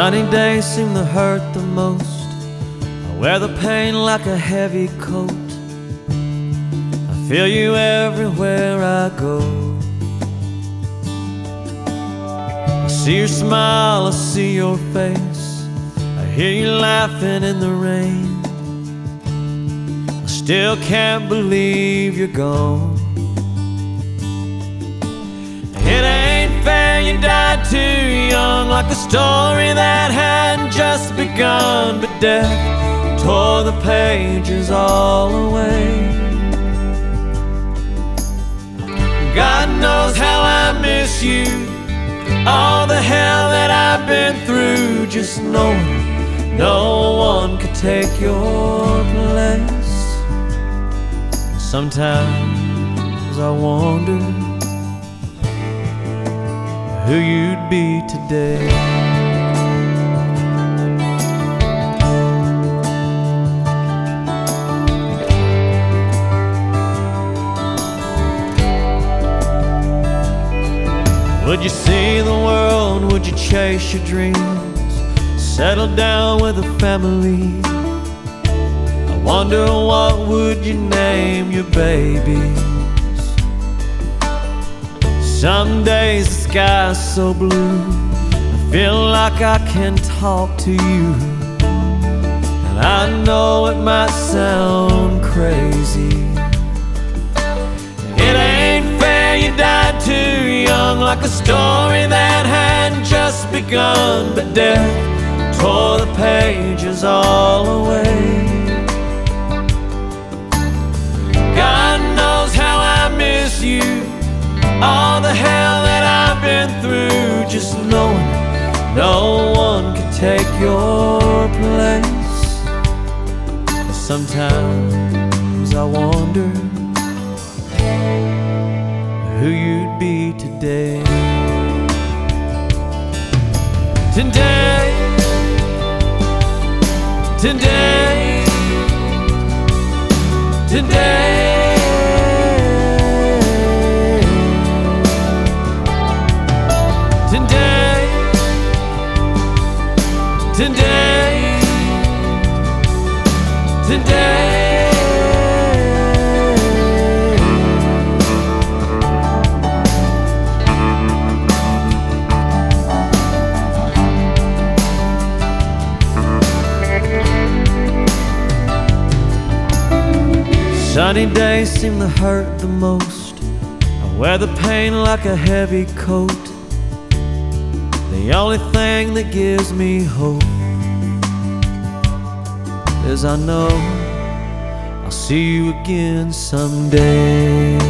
Sunny days seem to hurt the most. I wear the pain like a heavy coat. I feel you everywhere I go. I see your smile, I see your face. I hear you laughing in the rain. I still can't believe you're gone. It ain't fair, you died too young, like a story that hadn't just begun. But death tore the pages all away. God knows how I miss you, all the hell that I've been through. Just knowing no one could take your place. Sometimes I wonder who you'd be today. Would you see the world? Would you chase your dreams? Settle down with a family? I wonder what would you name your babies? Some days the sky's so blue, I feel like I can talk to you. And I know it might sound crazy. It ain't fair, you died too young, like a story that hadn't just begun. But death tore the pages all away. God knows how I miss you, all the hell that I've been through. Just knowing no one can take your place. Sometimes I wonder who you'd be today. Today, today, today. Today, today. Sunny days seem to hurt the most. I wear the pain like a heavy coat. The only thing that gives me hope is I know I'll see you again someday.